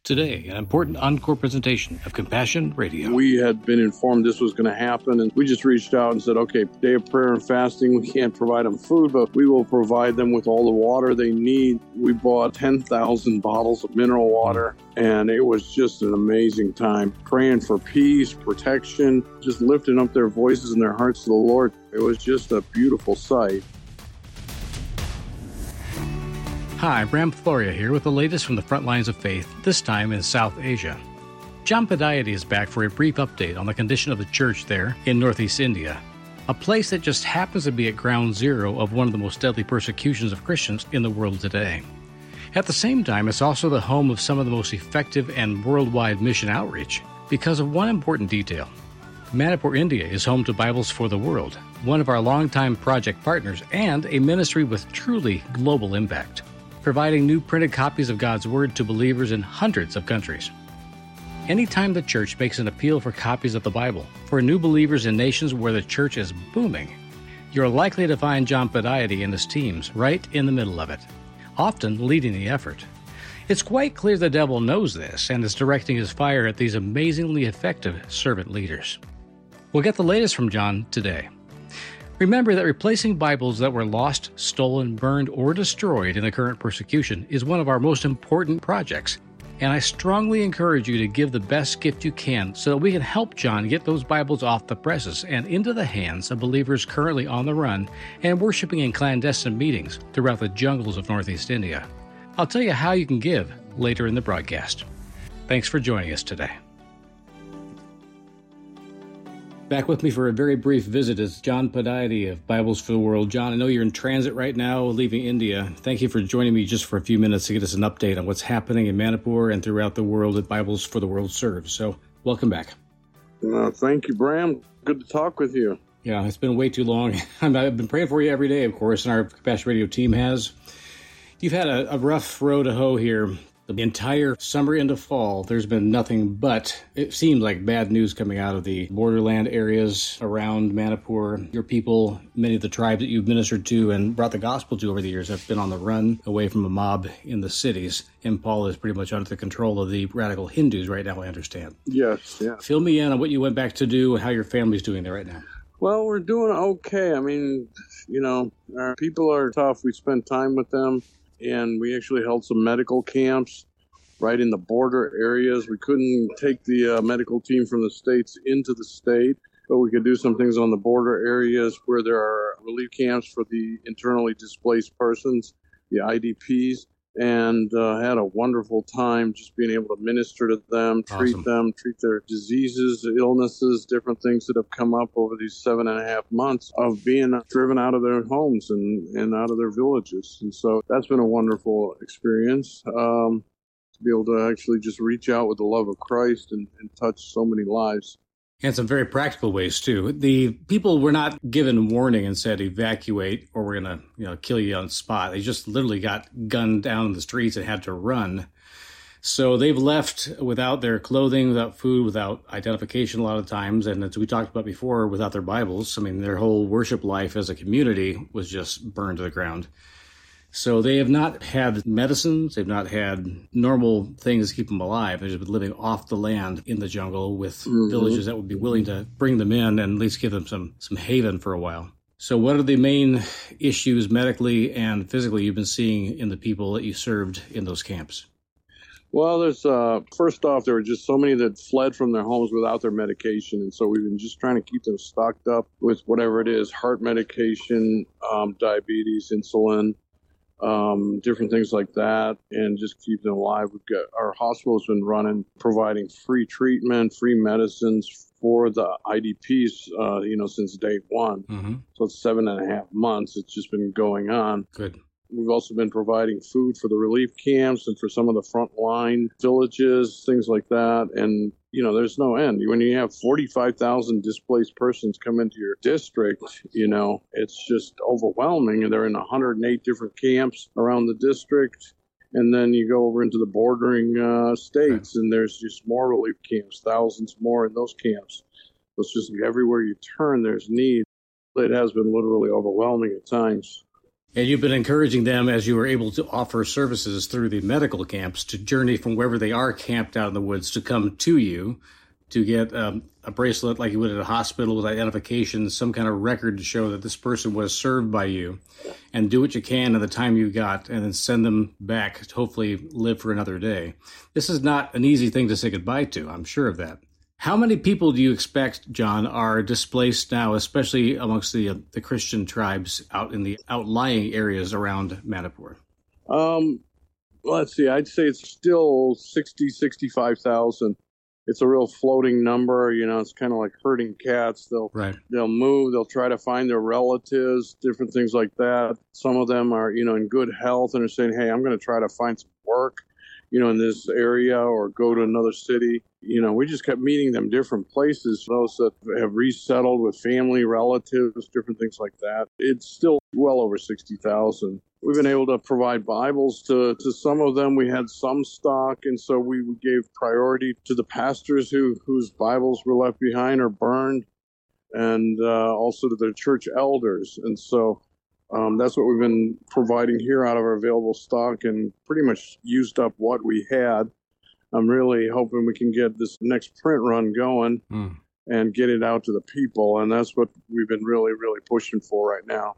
Today, an important encore presentation of Compassion Radio. We had been informed this was going to happen, and we just reached out and said, okay, day of prayer and fasting, we can't provide them food, but we will provide them with all the water they need. We bought 10,000 bottles of mineral water, and it was just an amazing time. Praying for peace, protection, just lifting up their voices and their hearts to the Lord. It was just a beautiful sight. Hi, Bram Floria here with the latest from the front lines of faith, this time in South Asia. John Padiety is back for a brief update on the condition of the church there in Northeast India, a place that just happens to be at ground zero of one of the most deadly persecutions of Christians in the world today. At the same time, it's also the home of some of the most effective and worldwide mission outreach because of one important detail. Manipur, India is home to Bibles for the World, one of our longtime project partners and a ministry with truly global impact, providing new printed copies of God's Word to believers in hundreds of countries. Anytime the church makes an appeal for copies of the Bible for new believers in nations where the church is booming, you're likely to find John Padiety and his teams right in the middle of it, often leading the effort. It's quite clear the devil knows this and is directing his fire at these amazingly effective servant leaders. We'll get the latest from John today. Remember that replacing Bibles that were lost, stolen, burned, or destroyed in the current persecution is one of our most important projects, and I strongly encourage you to give the best gift you can so that we can help John get those Bibles off the presses and into the hands of believers currently on the run and worshiping in clandestine meetings throughout the jungles of Northeast India. I'll tell you how you can give later in the broadcast. Thanks for joining us today. Back with me for a very brief visit is John Padiety of Bibles for the World. John, I know you're in transit right now, leaving India. Thank you for joining me just for a few minutes to get us an update on what's happening in Manipur and throughout the world that Bibles for the World serves. So, welcome back. Thank you, Bram. Good to talk with you. Yeah, it's been way too long. I've been praying for you every day, of course, and our Compassion Radio team has. You've had a rough row to hoe here. The entire summer into fall, there's been nothing but, it seems like, bad news coming out of the borderland areas around Manipur. Your people, many of the tribes that you've ministered to and brought the gospel to over the years have been on the run away from a mob in the cities. Impala is pretty much under the control of the radical Hindus right now, I understand. Yes. Fill me in on what you went back to do and how your family's doing there right now. Well, we're doing okay. I mean, our people are tough. We spend time with them. And we actually held some medical camps right in the border areas. We couldn't take the medical team from the States into the state, but we could do some things on the border areas where there are relief camps for the internally displaced persons, the IDPs, and had a wonderful time just being able to minister to them, treat them, treat their diseases, illnesses, different things that have come up over these 7.5 months of being driven out of their homes and out of their villages. And so that's been a wonderful experience to be able to actually just reach out with the love of Christ and touch so many lives. And some very practical ways, too. The people were not given warning and said evacuate or we're going to kill you on spot. They just literally got gunned down in the streets and had to run. So they've left without their clothing, without food, without identification a lot of times. And as we talked about before, without their Bibles. I mean, their whole worship life as a community was just burned to the ground. So they have not had medicines, they've not had normal things to keep them alive. They've just been living off the land in the jungle with villages that would be willing to bring them in and at least give them some haven for a while. So what are the main issues medically and physically you've been seeing in the people that you served in those camps? Well, there's first off, there were just so many that fled from their homes without their medication. And so we've been just trying to keep them stocked up with whatever it is, heart medication, diabetes, insulin, different things like that, and just keep them alive. We've got our hospital's been running, providing free treatment, free medicines for the IDPs, since day one. So it's 7.5 months. It's just been going on. Good. We've also been providing food for the relief camps and for some of the frontline villages, things like that. And, there's no end. When you have 45,000 displaced persons come into your district, it's just overwhelming. And they're in 108 different camps around the district. And then you go over into the bordering states, and there's just more relief camps, thousands more in those camps. So it's just everywhere you turn, there's need. It has been literally overwhelming at times. And you've been encouraging them, as you were able to offer services through the medical camps, to journey from wherever they are camped out in the woods to come to you to get a bracelet like you would at a hospital with identification, some kind of record to show that this person was served by you, and do what you can in the time you got, and then send them back to hopefully live for another day. This is not an easy thing to say goodbye to, I'm sure of that. How many people do you expect, John, are displaced now, especially amongst the Christian tribes out in the outlying areas around Manipur? Let's see, I'd say it's still 65,000. It's a real floating number. It's kind of like herding cats. They'll move. They'll try to find their relatives, different things like that. Some of them are, in good health and are saying, hey, I'm going to try to find some work, in this area or go to another city. We just kept meeting them different places. Those that have resettled with family, relatives, different things like that. It's still well over 60,000. We've been able to provide Bibles to some of them. We had some stock, and so we gave priority to the pastors whose Bibles were left behind or burned, and also to the church elders. And so that's what we've been providing here out of our available stock, and pretty much used up what we had. I'm really hoping we can get this next print run going and get it out to the people, and that's what we've been really, really pushing for right now.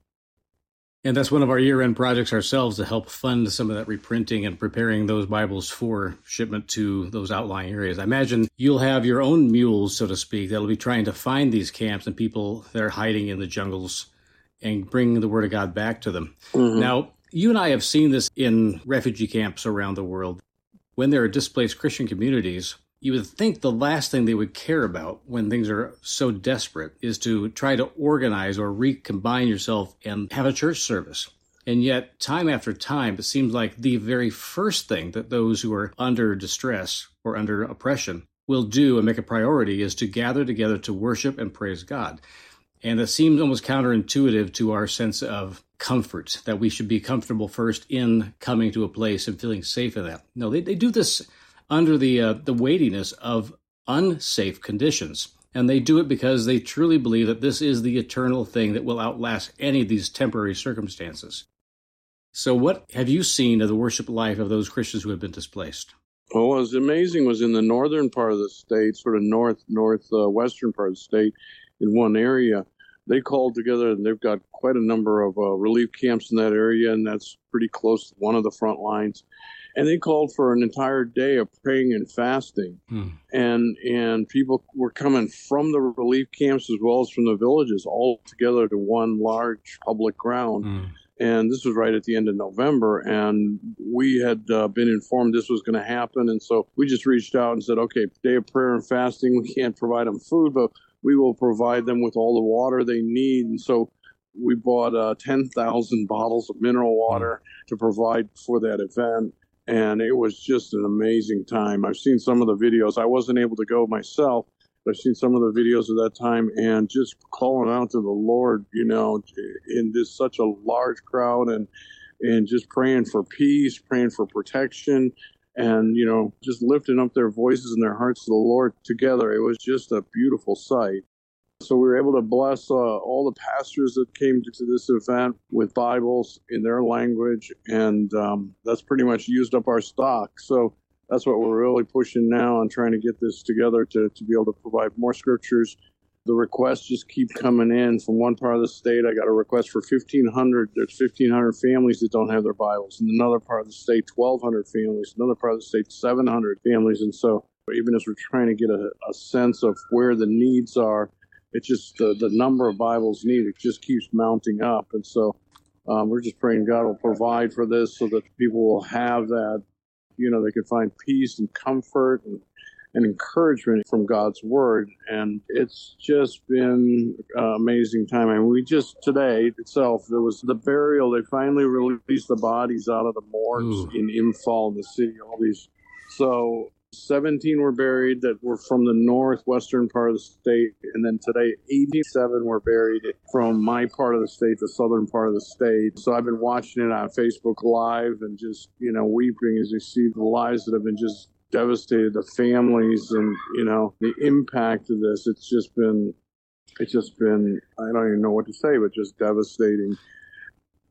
And that's one of our year-end projects ourselves, to help fund some of that reprinting and preparing those Bibles for shipment to those outlying areas. I imagine you'll have your own mules, so to speak, that'll be trying to find these camps and people that are hiding in the jungles and bring the Word of God back to them. Mm-hmm. Now, you and I have seen this in refugee camps around the world. When there are displaced Christian communities, you would think the last thing they would care about when things are so desperate is to try to organize or recombine yourself and have a church service. And yet, time after time, it seems like the very first thing that those who are under distress or under oppression will do and make a priority is to gather together to worship and praise God. And it seems almost counterintuitive to our sense of comfort, that we should be comfortable first in coming to a place and feeling safe in that. No, they do this under the weightiness of unsafe conditions. And they do it because they truly believe that this is the eternal thing that will outlast any of these temporary circumstances. So what have you seen of the worship life of those Christians who have been displaced? Well, what was amazing was in the northern part of the state, sort of northwestern part of the state, in one area, they called together, and they've got quite a number of relief camps in that area, and that's pretty close to one of the front lines. And they called for an entire day of praying and fasting. And people were coming from the relief camps as well as from the villages all together to one large public ground. And this was right at the end of November, and we had been informed this was going to happen. And so we just reached out and said, okay, day of prayer and fasting, we can't provide them food, but we will provide them with all the water they need. And so we bought 10,000 bottles of mineral water to provide for that event. And it was just an amazing time. I've seen some of the videos. I wasn't able to go myself, but I've seen some of the videos of that time, and just calling out to the Lord, in this such a large crowd, and just praying for peace, praying for protection, and, just lifting up their voices and their hearts to the Lord together. It was just a beautiful sight. So we were able to bless all the pastors that came to this event with Bibles in their language, and that's pretty much used up our stock. So that's what we're really pushing now and trying to get this together to be able to provide more scriptures. The requests just keep coming in from one part of the state. I got a request for 1,500. There's 1,500 families that don't have their Bibles. In another part of the state, 1,200 families. Another part of the state, 700 families. And so even as we're trying to get a sense of where the needs are, it's just the number of Bibles needed just keeps mounting up. And so we're just praying God will provide for this so that people will have that, they can find peace and comfort and encouragement from God's Word. And it's just been an amazing time. I mean, today itself, there was the burial. They finally released the bodies out of the morgues in Imphal, in the city, all these. So 17 were buried that were from the northwestern part of the state. And then today, 87 were buried from my part of the state, the southern part of the state. So I've been watching it on Facebook Live and just, weeping as you see the lives that have been just devastated, the families, and, the impact of this. It's just been, I don't even know what to say, but just devastating.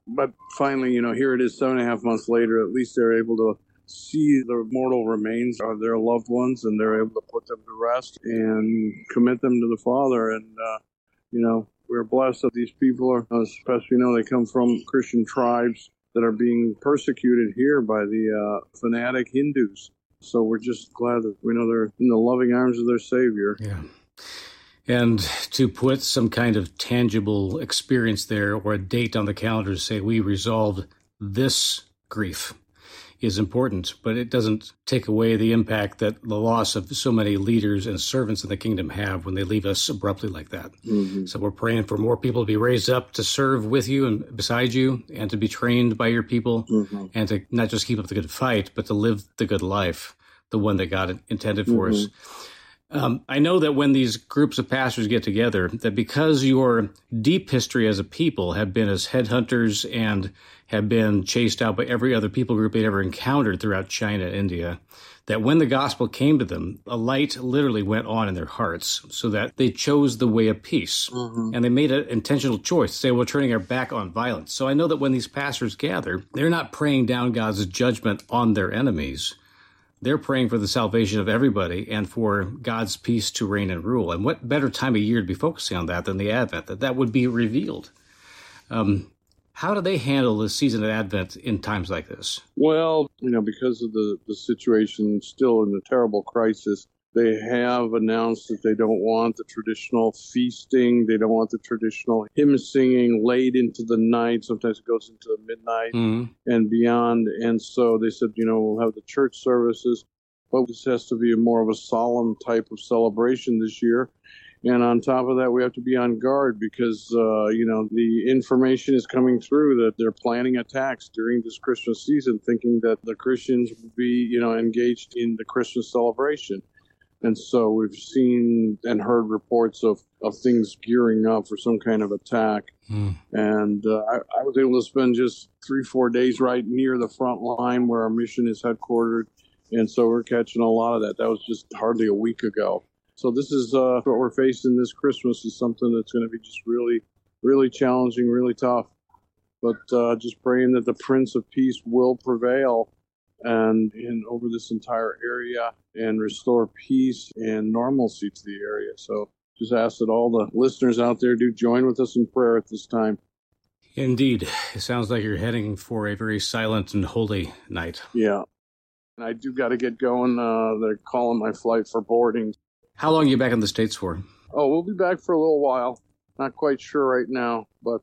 But finally, here it is 7.5 months later. At least they're able to see the mortal remains of their loved ones, and they're able to put them to rest and commit them to the Father. And, we're blessed that these people are, especially, they come from Christian tribes that are being persecuted here by the fanatic Hindus. So we're just glad that we know they're in the loving arms of their Savior. Yeah. And to put some kind of tangible experience there or a date on the calendar to say we resolved this grief is important, but it doesn't take away the impact that the loss of so many leaders and servants in the kingdom have when they leave us abruptly like that. Mm-hmm. So we're praying for more people to be raised up to serve with you and beside you and to be trained by your people and to not just keep up the good fight, but to live the good life, the one that God intended for us. I know that when these groups of pastors get together, that because your deep history as a people have been as headhunters and have been chased out by every other people group they'd ever encountered throughout China and India, that when the gospel came to them, a light literally went on in their hearts so that they chose the way of peace. And they made an intentional choice to say, we're turning our back on violence. So I know that when these pastors gather, they're not praying down God's judgment on their enemies. They're praying for the salvation of everybody and for God's peace to reign and rule. And what better time of year to be focusing on that than the Advent, that would be revealed. How do they handle the season of Advent in times like this? Well, because of the situation still in the terrible crisis, they have announced that they don't want the traditional feasting. They don't want the traditional hymn singing late into the night. Sometimes it goes into the midnight and beyond. And so they said, we'll have the church services, but this has to be more of a solemn type of celebration this year. And on top of that, we have to be on guard because, the information is coming through that they're planning attacks during this Christmas season, thinking that the Christians will be, engaged in the Christmas celebration. And so we've seen and heard reports of things gearing up for some kind of attack. And I was able to spend just 3-4 days right near the front line where our mission is headquartered. And so we're catching a lot of that. That was just hardly a week ago. So this is what we're facing this Christmas is something that's going to be just really, really challenging, really tough. But just praying that the Prince of Peace will prevail and over this entire area and restore peace and normalcy to the area. So just ask that all the listeners out there do join with us in prayer at this time. Indeed. It sounds like you're heading for a very silent and holy night. Yeah. And I do got to get going. They're calling my flight for boarding. How long are you back in the States for? Oh, we'll be back for a little while. Not quite sure right now, but,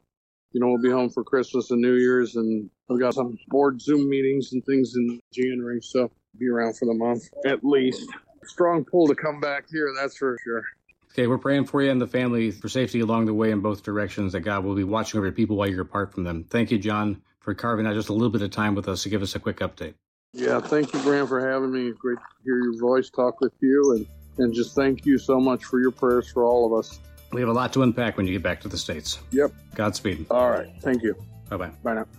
we'll be home for Christmas and New Year's, and we've got some board Zoom meetings and things in January, so be around for the month at least. Strong pull to come back here, that's for sure. Okay, we're praying for you and the family for safety along the way in both directions, that God will be watching over your people while you're apart from them. Thank you, John, for carving out just a little bit of time with us to give us a quick update. Yeah, thank you, Bram, for having me. Great to hear your voice, talk with you, and just thank you so much for your prayers for all of us. We have a lot to unpack when you get back to the States. Yep. Godspeed. All right. Thank you. Bye-bye. Bye now.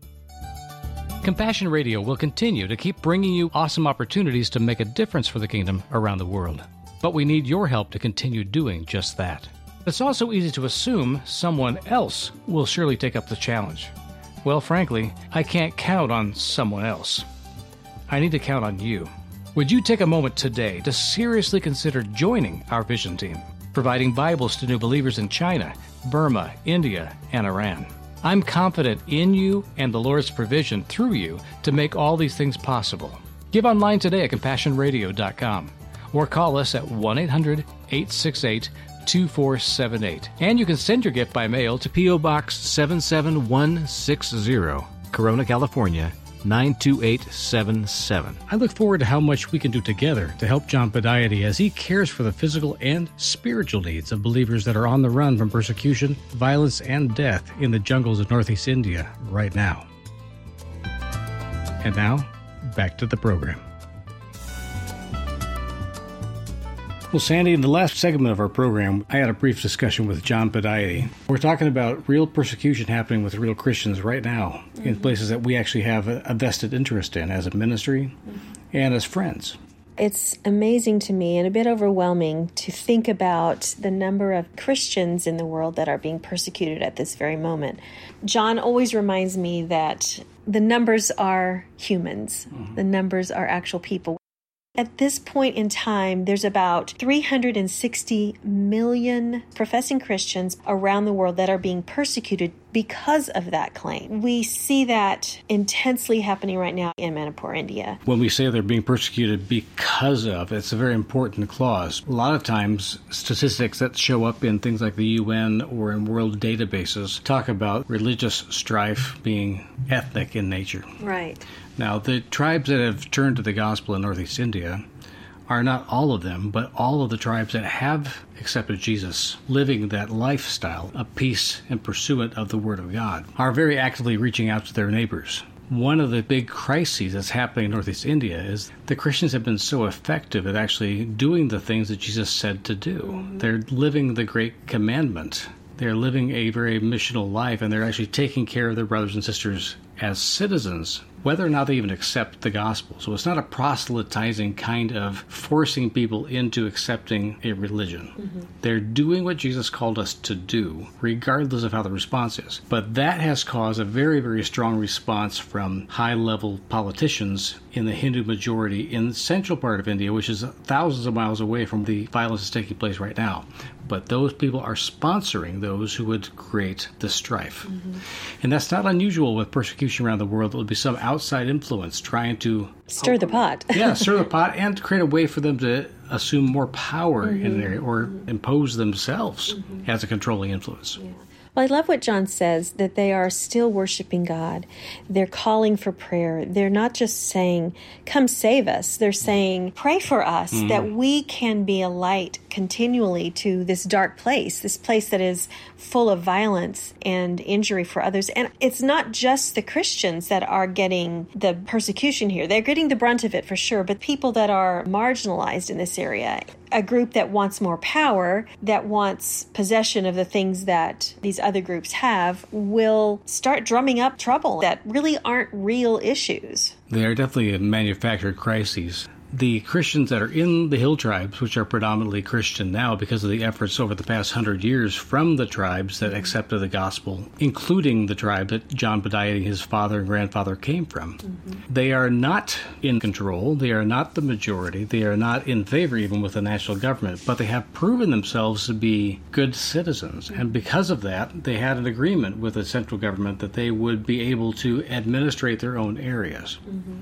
Compassion Radio will continue to keep bringing you awesome opportunities to make a difference for the kingdom around the world. But we need your help to continue doing just that. It's also easy to assume someone else will surely take up the challenge. Well, frankly, I can't count on someone else. I need to count on you. Would you take a moment today to seriously consider joining our Vision Team, providing Bibles to new believers in China, Burma, India, and Iran? I'm confident in you and the Lord's provision through you to make all these things possible. Give online today at CompassionRadio.com or call us at 1-800-868-2478. And you can send your gift by mail to P.O. Box 77160, Corona, California, 92877. I look forward to how much we can do together to help John Padiety as he cares for the physical and spiritual needs of believers that are on the run from persecution, violence, and death in the jungles of Northeast India right now. And now, back to the program. Well, Sandy, in the last segment of our program, I had a brief discussion with John Padiety. We're talking about real persecution happening with real Christians right now in places that we actually have a vested interest in as a ministry and as friends. It's amazing to me and a bit overwhelming to think about the number of Christians in the world that are being persecuted at this very moment. John always reminds me that the numbers are humans. The numbers are actual people. At this point in time, there's about 360 million professing Christians around the world that are being persecuted because of that claim. We see that intensely happening right now in Manipur, India. When we say they're being persecuted because of, it's a very important clause. A lot of times, statistics that show up in things like the UN or in world databases talk about religious strife being ethnic in nature. Right. Now, the tribes that have turned to the gospel in Northeast India are not all of them, but all of the tribes that have accepted Jesus, living that lifestyle of peace and pursuant of the Word of God, are very actively reaching out to their neighbors. One of the big crises that's happening in Northeast India is the Christians have been so effective at actually doing the things that Jesus said to do. They're living the great commandment. They're living a very missional life, and they're actually taking care of their brothers and sisters as citizens, whether or not they even accept the gospel. So it's not a proselytizing kind of forcing people into accepting a religion. They're doing what Jesus called us to do, regardless of how the response is. But that has caused a very, very strong response from high-level politicians in the Hindu majority in the central part of India, which is thousands of miles away from the violence that's taking place right now. But those people are sponsoring those who would create the strife. And that's not unusual with persecution around the world. It would be some outside influence trying to Stir the pot. stir the pot and to create a way for them to assume more power in an area or impose themselves as a controlling influence. Yeah. Well, I love what John says, that they are still worshiping God. They're calling for prayer. They're not just saying, come save us. They're saying, pray for us, that we can be a light continually to this dark place, this place that is full of violence and injury for others. And it's not just the Christians that are getting the persecution here. They're getting the brunt of it for sure, but people that are marginalized in this area, a group that wants more power, that wants possession of the things that these other groups have, will start drumming up trouble that really aren't real issues. They are definitely manufactured crises. The Christians that are in the hill tribes, which are predominantly Christian now because of the efforts over the past 100 years from the tribes that accepted the gospel, including the tribe that John Bediah, his father and grandfather, came from. They are not in control. They are not the majority. They are not in favor even with the national government, but they have proven themselves to be good citizens. And because of that, they had an agreement with the central government that they would be able to administrate their own areas.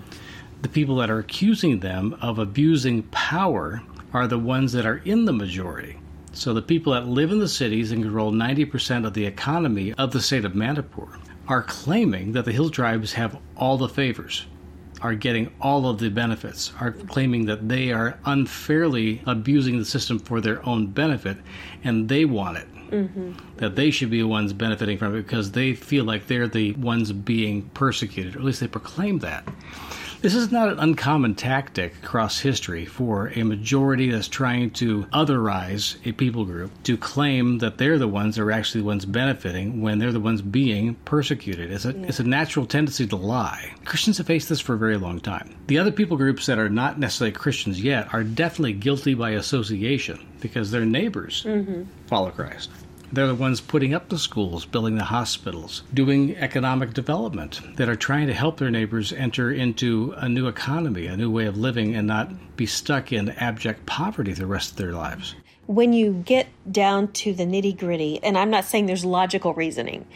The people that are accusing them of abusing power are the ones that are in the majority. So the people that live in the cities and control 90% of the economy of the state of Manipur are claiming that the hill tribes have all the favors, are getting all of the benefits, are claiming that they are unfairly abusing the system for their own benefit, and they want it. That they should be the ones benefiting from it because they feel like they're the ones being persecuted, or at least they proclaim that. This is not an uncommon tactic across history for a majority that's trying to otherize a people group to claim that they're the ones that are actually the ones benefiting when they're the ones being persecuted. It's a natural tendency to lie. Christians have faced this for a very long time. The other people groups that are not necessarily Christians yet are definitely guilty by association because their neighbors follow Christ. They're the ones putting up the schools, building the hospitals, doing economic development, that are trying to help their neighbors enter into a new economy, a new way of living, and not be stuck in abject poverty the rest of their lives. When you get down to the nitty-gritty, and I'm not saying there's logical reasoning,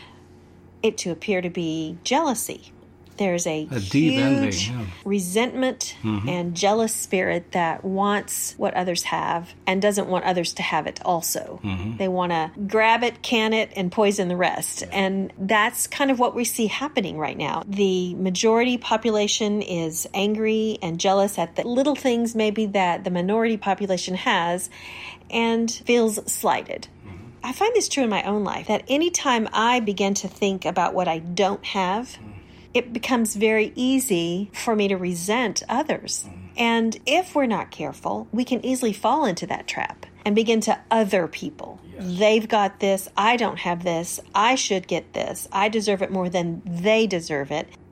it to appear to be jealousy. There's a deep huge envy, resentment and jealous spirit that wants what others have and doesn't want others to have it also. They want to grab it, can it, and poison the rest. And that's kind of what we see happening right now. The majority population is angry and jealous at the little things maybe that the minority population has and feels slighted. I find this true in my own life, that anytime I begin to think about what I don't have, it becomes very easy for me to resent others. And if we're not careful, we can easily fall into that trap and begin to other people. They've got this, I don't have this, I should get this, I deserve it more than they deserve it.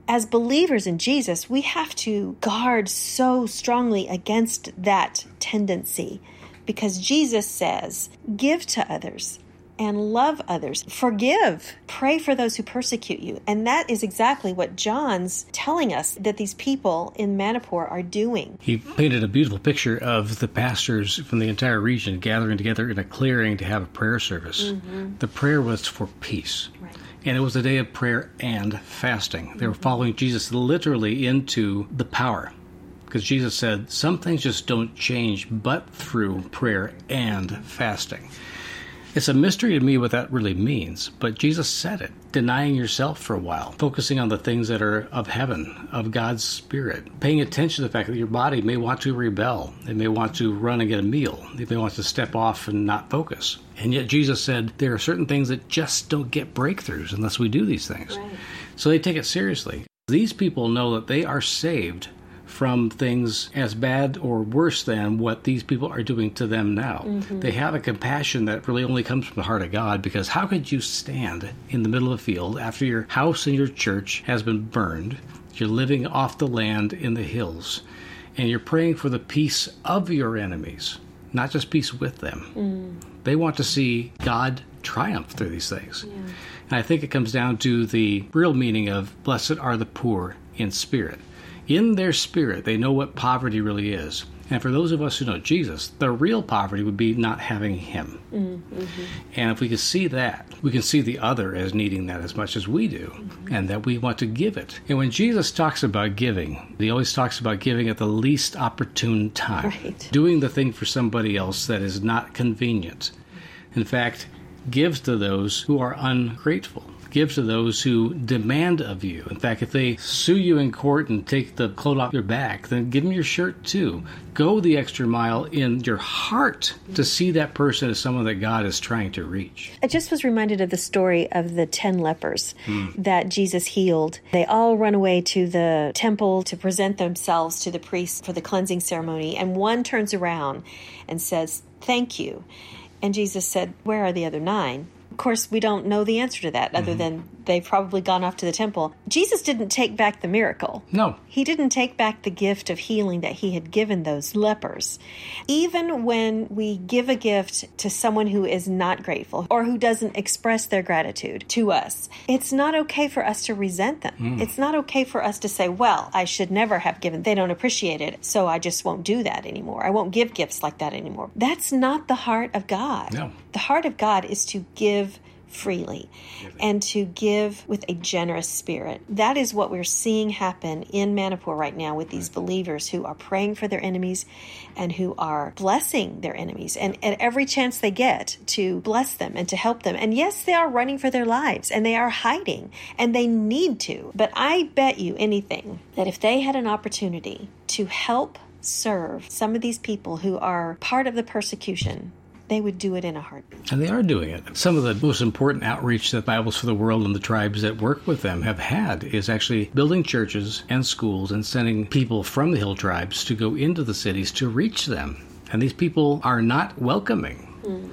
as believers in Jesus, we have to guard so strongly against that tendency, because Jesus says, give to others and love others. Forgive. Pray for those who persecute you. And that is exactly what John's telling us that these people in Manipur are doing. He painted a beautiful picture of the pastors from the entire region gathering together in a clearing to have a prayer service. Mm-hmm. The prayer was for peace. Right. And it was a day of prayer and fasting. They were following Jesus literally into the power. Because Jesus said, some things just don't change but through prayer and fasting. It's a mystery to me what that really means, but Jesus said it. Denying yourself for a while, focusing on the things that are of heaven, of God's Spirit, paying attention to the fact that your body may want to rebel. It may want to run and get a meal. It may want to step off and not focus. And yet Jesus said there are certain things that just don't get breakthroughs unless we do these things. Right. So they take it seriously. These people know that they are saved from things as bad or worse than what these people are doing to them now. Mm-hmm. They have a compassion that really only comes from the heart of God, because how could you stand in the middle of a field after your house and your church has been burned, you're living off the land in the hills, and you're praying for the peace of your enemies, not just peace with them. Mm. They want to see God triumph through these things. Yeah. And I think it comes down to the real meaning of blessed are the poor in spirit. In their spirit, they know what poverty really is. And for those of us who know Jesus, the real poverty would be not having him. Mm-hmm. And if we can see that, we can see the other as needing that as much as we do, and that we want to give it. And when Jesus talks about giving, he always talks about giving at the least opportune time, right. Doing the thing for somebody else that is not convenient. In fact, gives to those who are ungrateful. Give to those who demand of you. In fact, if they sue you in court and take the coat off your back, then give them your shirt too. Go the extra mile in your heart to see that person as someone that God is trying to reach. I just was reminded of the story of the 10 lepers that Jesus healed. They all run away to the temple to present themselves to the priest for the cleansing ceremony, and one turns around and says, "Thank you." And Jesus said, "Where are the other 9?" Of course, we don't know the answer to that, other than they've probably gone off to the temple. Jesus didn't take back the miracle. No. He didn't take back the gift of healing that he had given those lepers. Even when we give a gift to someone who is not grateful or who doesn't express their gratitude to us, it's not okay for us to resent them. It's not okay for us to say, well, I should never have given. They don't appreciate it, so I just won't do that anymore. I won't give gifts like that anymore. That's not the heart of God. No. The heart of God is to give freely and to give with a generous spirit. That is what we're seeing happen in Manipur right now with these believers who are praying for their enemies and who are blessing their enemies, and at every chance they get to bless them and to help them. And yes, they are running for their lives and they are hiding, and they need to. But I bet you anything that if they had an opportunity to help serve some of these people who are part of the persecution, they would do it in a heartbeat. And they are doing it. Some of the most important outreach that Bibles for the World and the tribes that work with them have had is actually building churches and schools and sending people from the hill tribes to go into the cities to reach them. And these people are not welcoming.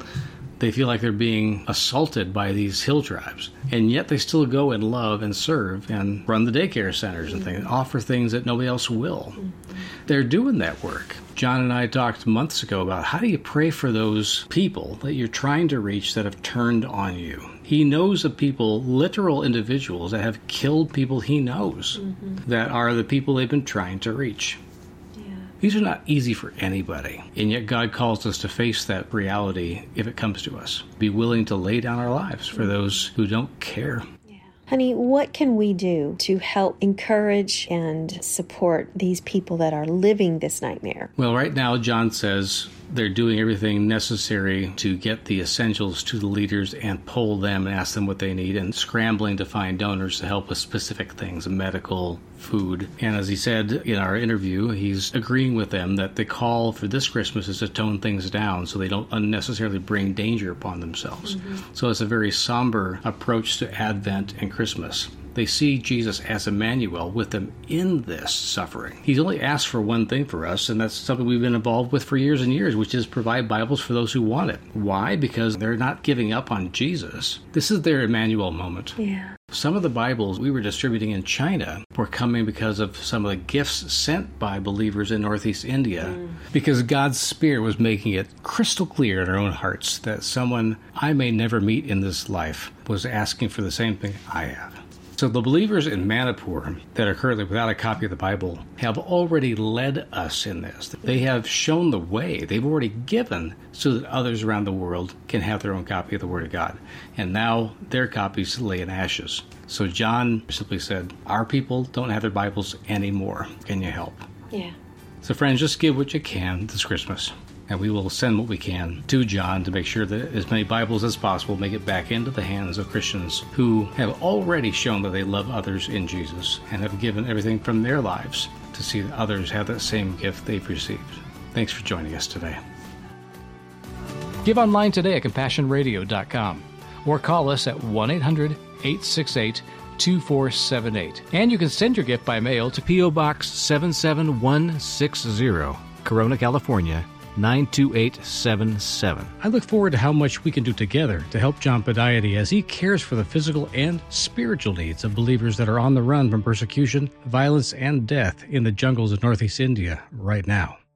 They feel like they're being assaulted by these hill tribes. And yet they still go and love and serve and run the daycare centers and things, offer things that nobody else will. They're doing that work. John and I talked months ago about how do you pray for those people that you're trying to reach that have turned on you. He knows of people, literal individuals, that have killed people he knows that are the people they've been trying to reach. These are not easy for anybody, and yet God calls us to face that reality if it comes to us. Be willing to lay down our lives for those who don't care. Honey, what can we do to help encourage and support these people that are living this nightmare? Well, right now, John says they're doing everything necessary to get the essentials to the leaders and poll them and ask them what they need, and scrambling to find donors to help with specific things, medical, food. And as he said in our interview, he's agreeing with them that the call for this Christmas is to tone things down so they don't unnecessarily bring danger upon themselves. So it's a very somber approach to Advent and Christmas. They see Jesus as Emmanuel with them in this suffering. He's only asked for one thing for us, and that's something we've been involved with for years and years, which is provide Bibles for those who want it. Why? Because they're not giving up on Jesus. This is their Emmanuel moment. Yeah. Some of the Bibles we were distributing in China were coming because of some of the gifts sent by believers in Northeast India, because God's Spirit was making it crystal clear in our own hearts that someone I may never meet in this life was asking for the same thing I have. So the believers in Manipur that are currently without a copy of the Bible have already led us in this. They have shown the way. They've already given so that others around the world can have their own copy of the Word of God. And now their copies lay in ashes. So John simply said, our people don't have their Bibles anymore. Can you help? Yeah. So friends, just give what you can this Christmas. And we will send what we can to John to make sure that as many Bibles as possible make it back into the hands of Christians who have already shown that they love others in Jesus and have given everything from their lives to see that others have that same gift they've received. Thanks for joining us today. Give online today at CompassionRadio.com or call us at 1-800-868-2478. And you can send your gift by mail to P.O. Box 77160, Corona, California, 92877. I look forward to how much we can do together to help John Podiaty as he cares for the physical and spiritual needs of believers that are on the run from persecution, violence, and death in the jungles of Northeast India right now.